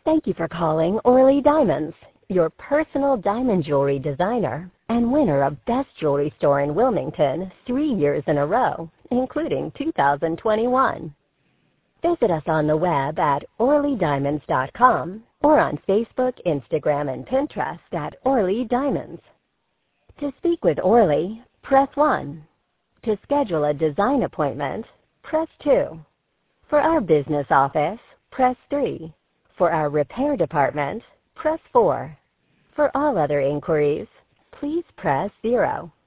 Thank you for calling Orly Diamonds, your personal diamond jewelry designer and winner of Best Jewelry Store in Wilmington 3 years in a row, including 2021. Visit us on the web at orlydiamonds.com or on Facebook, Instagram, and Pinterest at Orly Diamonds. To speak with Orly, press 1. To schedule a design appointment, press 2. For our business office, press 3. For our repair department, press 4. For all other inquiries, please press 0.